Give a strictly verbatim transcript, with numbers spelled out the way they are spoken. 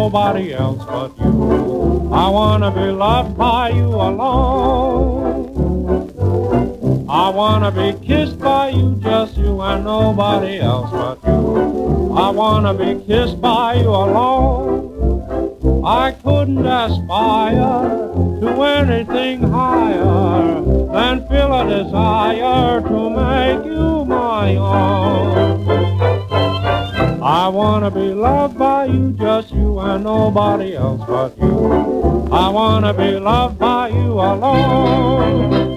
nobody else but you. I wanna be loved by you alone. I wanna be kissed by you, just you and nobody else but you. I wanna be kissed by you alone. I couldn't aspire to anything higher than feel a desire to make you my own. I wanna be loved by you, just you and nobody else but you. I wanna be loved by you alone.